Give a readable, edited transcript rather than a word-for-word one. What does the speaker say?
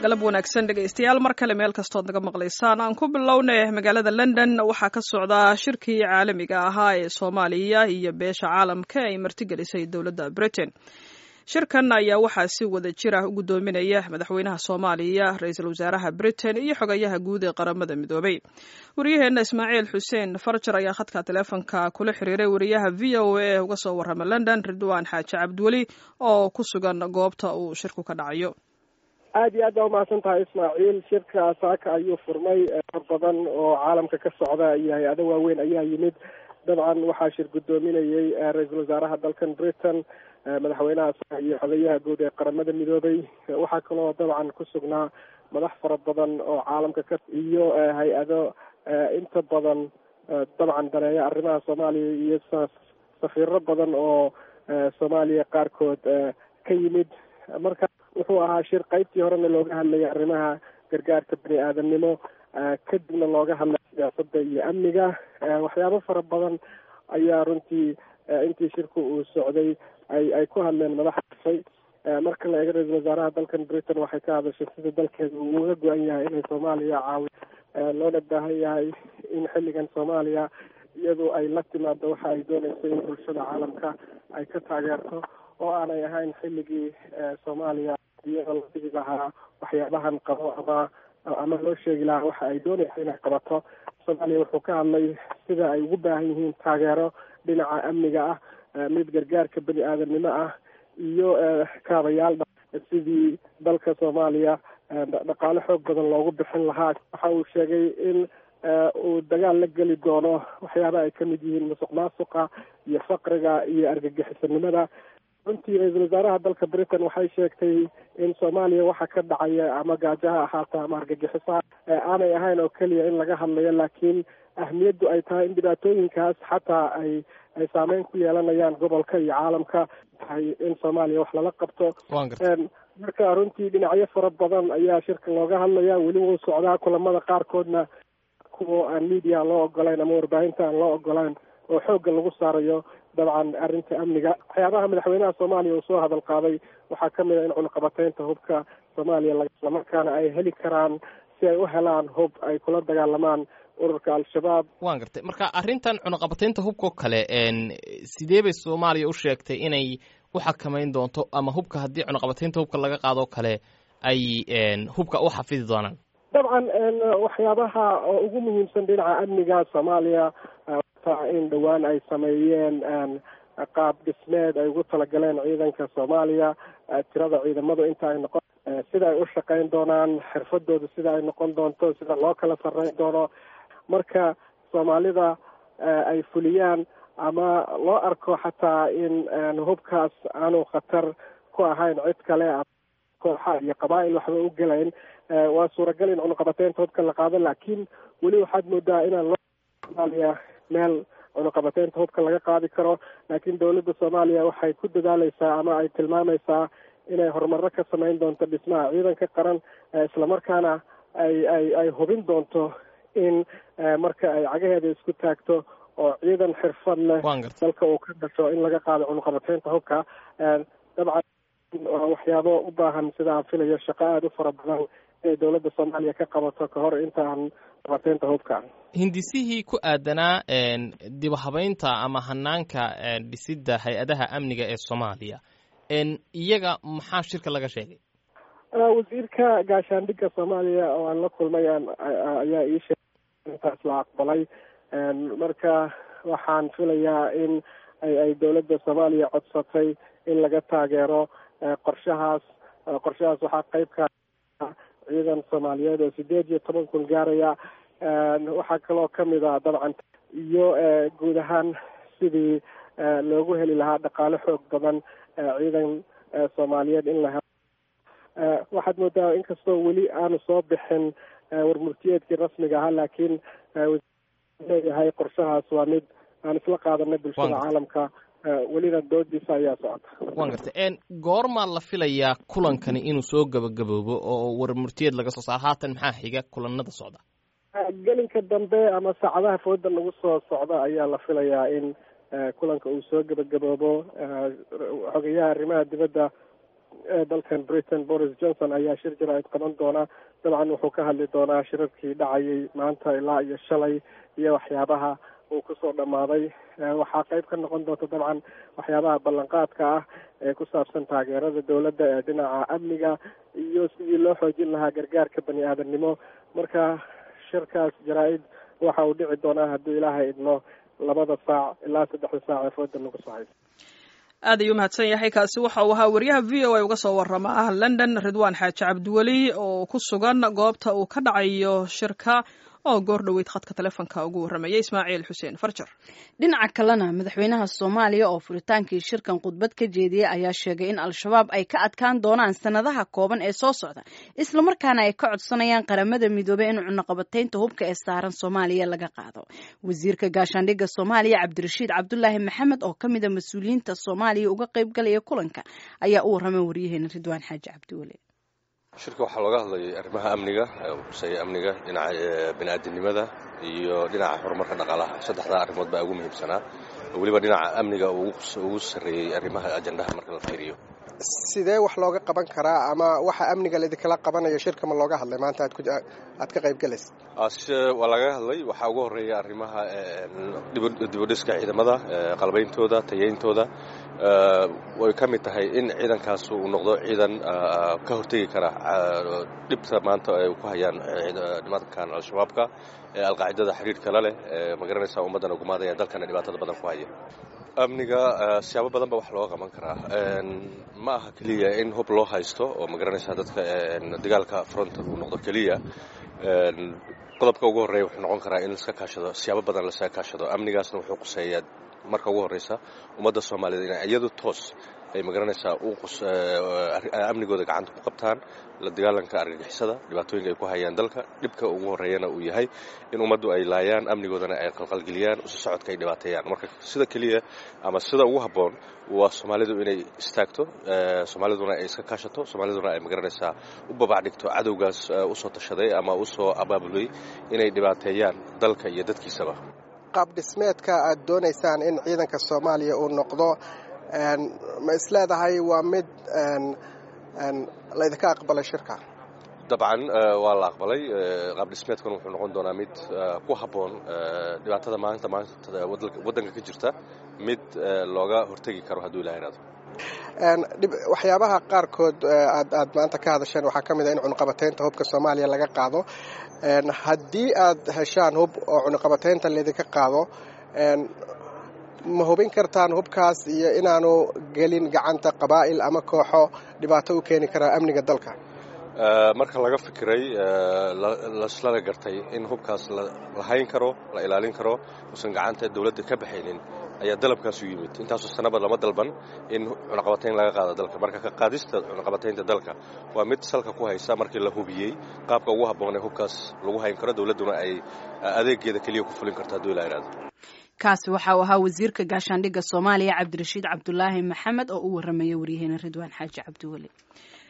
galab wanaagsan dhegaystayaal mar kale meel kastood naga maqlaysaan aan ku bilownay magaalada London waxaa ka socda shirkii caalamiga ahaa ee Soomaaliya iyo beesha caalamka ay martigelisay dowladda Britain. Shirkan ayaa waxaa si wada jir ah u gudoominaya madaxweynaha Soomaaliya, ra'iisul wasaaraha Britain iyo xogayaha guud ee qaramada midoobay. Wariyaheena Ismaaciil Xuseen Farjar ayaa khadka teleefanka kula xiriiray wariyaha VOA uga soo warrama London Ridwaan Xaaji Cabdiweli oo ku sugan goobta uu shirku ka dhacayo. aad iyo aad baa umahadsan tahay Ismaaciil. shirka saaka ayuu furmay badan oo caalamka ka socda iyo hay-ado waaweyn ayaa yimid. dabcan waxaa shir gudoominayay ra'iisul wasaaraha dalkan Britain, madaxweynaha iyo xogayaha guud ee qaramada midoobay. waxaa kaloo dabcan ku sugnaa madax fara badan oo caalamka ka iyo hay-ado inta badan dabcan daneeya arrimaha Soomaaliya iyo safiiro badan oo Soomaaliya qaarkood ka yimid. marka wuxuu ahaa shir qaybtii horena looga hadlayay arrimaha gargaarka bani-aadamnimo, kadibna looga hadlay siyaasadda iyo amniga. waxyaabo fara badan ayaa runtii intii shirku uu socday ay ku hadleen madaxda. marka la eego ra'iisul wasaaraha dalkan Britain waxay ka hadashay sida dalkeeda uu uga go-an yahay inay Soomaaliya caawiyo, loona baahan yahay in xilligan Soomaaliya iyadoo ay la timaado waxa ay doonayso in bulshada caalamka ay ka taageerto, oo aanay ahayn xilligii Soomaaliya iyadoo la dhigi lahaa waxyaabahan qabo ama loo sheegi lahaa waxa ay doonayso inay qabato. Soomaaliya wuxuu ka hadlay sida ay ugu baahan yihiin taageero dhinaca amniga ah, mid gargaarka bani-aadamnimo ah iyo kaabayaal sidii dalka Soomaaliya dhaqaale xoog badan loogu bixin lahaa. waxa uu sheegay in uu dagaal la geli doono waxyaabaha ay ka mid yihiin musuqmaasuqa iyo faqriga iyo argagixisanimada. runtii ra'iisul wasaaraha dalka Britain waxay sheegtay in Soomaaliya waxa ka dhacaya ama gaajaha ahaata ama argagixisaha aanay ahayn oo keliya in laga hadlayo, laakiin ahmiyaddu ay tahay in dhibaatooyinkaas xataa ay saameyn ku yeelanayaan gobolka iyo caalamka, tahay in Soomaaliya wax lala qabto. marka runtii dhinacyo fara badan ayaa shirka looga hadlaya. weli wuu socdaa kulamada qaarkoodna kuwa aan media loo ogolayn ama warbaahinta aan loo ogolayn oo xoogga lagu saarayo dabcan arrinta amniga. waxyaabaha madaxweynaha Soomaaliya uu soo hadal qaaday waxaa ka mid ah in cunaqabataynta hubka Soomaaliya islamarkaana ay heli karaan si ay u helaan hub ay kula dagaalamaan ururka al-shabaab. waan gartay. marka arrintan cunaqabataynta hubkoo kale sidee bay Soomaaliya u sheegtay inay u xakamayn doonto, ama hubka haddii cunaqabataynta hubka laga qaado kale ay hubka u xafidi doonaan? dabcan waxyaabaha ugu muhiimsan dhinaca amniga Soomaaliya in dhawaan ay sameeyeen qaab dhismeed ay ugu talagaleen ciidanka Soomaaliya, tirada ciidamadu inta ay noqon, sida ay u shaqayn doonaan, xirfadooda sida ay noqon doonto, sida loo kala sarreyn doono. marka Soomaalida ay fuliyaan ama loo arko xataa in hubkaas aanu khatar ku ahayn cid kale, kooxa iyo qabaa'il waxba u gelayn, waa suuragal in cunaqabataynta hubka la qaado. laakiin weli waxaad moodaa inaan loo Soomaaliya meel cunaqabataynta hubka laga qaadi karo. laakiin dowladda Soomaaliya waxay ku dadaalaysaa ama ay tilmaamaysaa inay horumaro ka samayn doonto dhismaha ciidanka qaran, islamarkaana ay hubin doonto in marka ay cagaheeda isku taagto oo ciidan xirfad leh dalka uu ka dhasho in laga qaado cunaqabataynta hubka. dabcan waxyaabo u baahan sida aan filayo shaqo aada u fara badan inay dowladda Soomaaliya ka qabato ka hor inta aan cunaqabataynta hubka. hindisihii ku aadanaa dib u habaynta ama hanaanka dhisidda hay-adaha amniga ee Soomaaliya, iyaga maxaa shirka laga sheegay? wasiirka gaashaandhigga Soomaaliya oo aan la kulmay ayaa ii sheegay intaas la aqbalay. marka waxaan filayaa in ay dowladda Soomaaliya codsatay in laga taageero qorshahaas. waxaa qayb ka ciidan Soomaaliyeed oo 18 kun gaaraya. waxaa kaloo ka mid ah dabcan iyo guud ahaan sidii loogu heli lahaa dhaqaale xoog badan ciidan Soomaaliyeed in la helo. waxaad moodaa inkastoo weli aanu soo bixin warmurtiyeedkii rasmiga ahaa, laakiin leeyahay qorshahaas waa mid aan isla qaadanay bulshada caalamka, welina doodiisa ayaa socota. waan gartay. goormaa la filayaa kulankani inuu soo gabagaboobo oo warmurtiyeed laga soo saaro? haatan maxaa xiga kulanada socda? gelinka dambe ama saacadaha fooda lagu soo socda ayaa la filayaa in kulanka uu soo gabagaboobo. xogayaha arrimaha dibadda dalkan Britain Boris Johnson ayaa shir jaraa'id qaban doona. dabcan wuxuu ka hadli doonaa shirarkii dhacayay maanta ilaa iyo shalay iyo waxyaabaha uu kusoo dhammaaday. waxaa qayb ka noqon doonta dabcan waxyaabaha ballanqaadka ah ee ku saabsan taageerada dowladda ee dhinaca amniga iyo sidii loo xoojin lahaa gargaarka bani aadamnimo. marka shirkaas jaraa'id waxa uu dhici doonaa haddii ilaahay idmo 2 saac ilaa 3 saac ee fooda nagu soo haysa. aad ayuu mahadsan yahay. kaasi waxa uu ahaa wariyaha v o a uga soo warrama London Ridwaan Xaaji Cabdiweli oo ku sugan goobta uu ka dhacayo shirka oo goor dhaweyd khadka telefoonka ugu warramayay Ismaaciil Xuseen Farjar. dhinaca kalena madaxweynaha Soomaaliya oo furitaankii shirkan khudbad ka jeediyay ayaa sheegay in al-shabaab ay ka adkaan doonaan sanadaha kooban ee soo socda isla markaana ay ka codsanayaan qaramada midoobay in cunaqabataynta hubka ee saaran Soomaaliya laga qaado. wasiirka gaashaandhigga Soomaaliya Cabdirashiid Cabdullaahi Maxamed oo kamid ah mas'uuliyiinta Soomaaliya uga qayb galaya kulanka ayaa u warramay wariyaheena Ridwaan Xaaji Cabdiweli. shirka waxaa looga hadlayay arrimaha amniga, kusay amniga dhinaca bini'aadanimada iyo dhinaca horumarka dhaqaalaha. saddexda arrimood baa ugu muhiimsanaa, weliba dhinaca amniga ugu sarreeyay arrimaha ajandaha marka la fiiriyo. sidee wax looga qaban karaa ama waxa amniga laidinkala qabanayo shirka ma looga hadlay maanta aad ka qayb galaysa? waa laga hadlay. waxaa ugu horreeya arrimaha dibudhiska ciidamada, qalbayntooda, tayayntooda. way ka mid tahay in ciidankaas uu noqdo ciidan ka hortegi kara dhibta maanta ay ku hayaan nimankan al-shabaabka ee alqaacidada xiriirka la leh, magaranaysaa ummaddana gumaadaya dalkana dhibaatada badan ku haya. amniga siyaabo badan ba wax looga qaban karaa. ma aha keliya in hub loo haysto oo magaranaysaa dadka dagaalka front uu noqdo keliya. qodobka ugu horreeya wuxuu noqon karaa in laska kaashado, siyaabo badan laska kaashado. amnigaasna wuxuu quseeyaa marka ugu horreysa ummadda Soomaaliyeed inay iyadu toos ay magaranaysaa amnigooda gacanta ku qabtaan, la dagaalanka argagixisada, dhibaatooyinka ay ku hayaan dalka. dhibka ugu horreeyana uu yahay in ummaddu ay laayaan, amnigoodana ay qalqalgeliyaan, isu socodka ay dhibaateeyaan. marka sida keliya ama sida ugu habboon waa Soomaalidu inay istaagto, Soomaaliduna ay iska kaashato, Soomaaliduna ay magaranaysaa u babac dhigto cadowgaas u soo tashaday ama u soo abaabulay inay dhibaateeyaan dalka iyo dadkiisaba. qaab dhismeedka aad doonaysaan in ciidanka Soomaaliya uu noqdo ma isleedahay waa mid la idinka aqbalay shirka? dabcan waa la aqbalay. qaab dhismeedkan wuxuu noqon doonaa mid ku habboon dhibaatada maanta waddanka ka jirta, mid looga hortegi karo hadduu ilaahay raado. waxyaabaha qaarkood aad maanta ka hadasheen waxaa ka mid ah in cunaqabataynta hubka Soomaaliya laga qaado. haddii aad heshaan hub oo cunaqabataynta laydinka qaado, ma hubin kartaan hubkaas iyo inaanu gelin gacanta qabaa'il ama kooxo dhibaato u keeni karaa amniga dalka? marka laga fikiray laslana gartay in hubkaas la hayn karo, la ilaalin karo, uusan gacanta dawladda ka baxaynin, ayaa dalabkaas u yimid. intaasoo sanaba lama dalban in cunaqabatayn laga qaado dalka. marka ka qaadista cunaqabataynta dalka waa mid salka ku haysa markii la hubiyey qaabka ugu habboon ee hubkaas lagu hayn karo, dawladduna ay adeegeeda keliya ku fulin karto hadduu ilaa iraado. kaasi waxa uu ahaa wasiirka gaashaandhigga Soomaaliya Cabdirashiid Cabdullaahi Maxamed oo u warramaya wariyaheena Ridwaan Xaaji Cabdiweli.